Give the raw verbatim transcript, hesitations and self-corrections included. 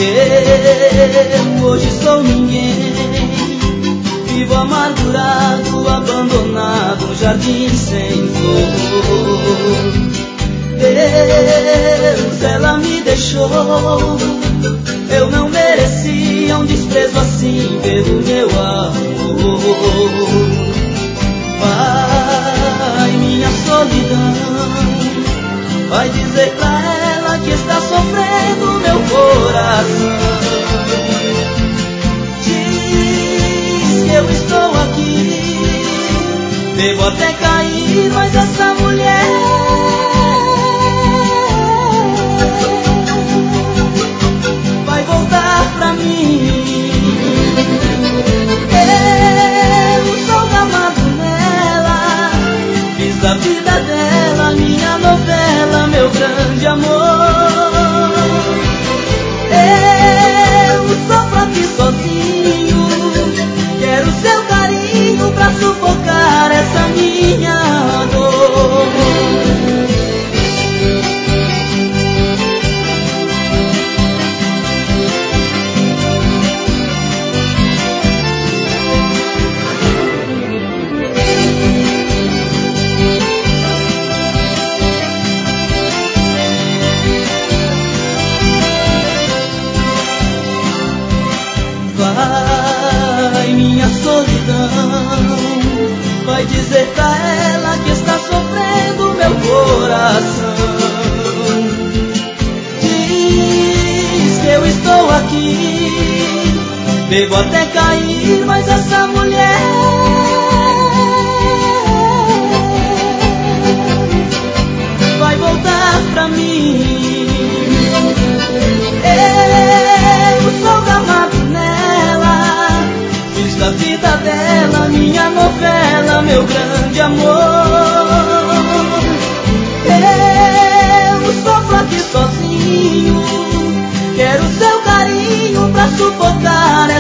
Eu hoje sou ninguém, vivo amargurado, abandonado, um jardim sem flor. Deus, ela me deixou, eu não merecia um desprezo assim pelo meu amor. Vai, minha solidão, vai dizer pra ela que está sofrendo meu coração. Diz que eu estou aqui, devo até cair, mas essa mulher vai voltar pra mim. Eu sou gamado nela, fiz a vida dela minha novela, meu grande amor. Eu sofro aqui sozinho, quero seu carinho pra sufocar essa minha dor. Vai, minha solidão, vai dizer pra ela que está sofrendo meu coração. Diz que eu estou aqui, devo até cair, mas essa mulher vai voltar pra mim. Eu sou gamado nela, fiz da vida dela minha novela, meu grande amor. Eu sofro aqui sozinho, quero seu carinho pra sufocar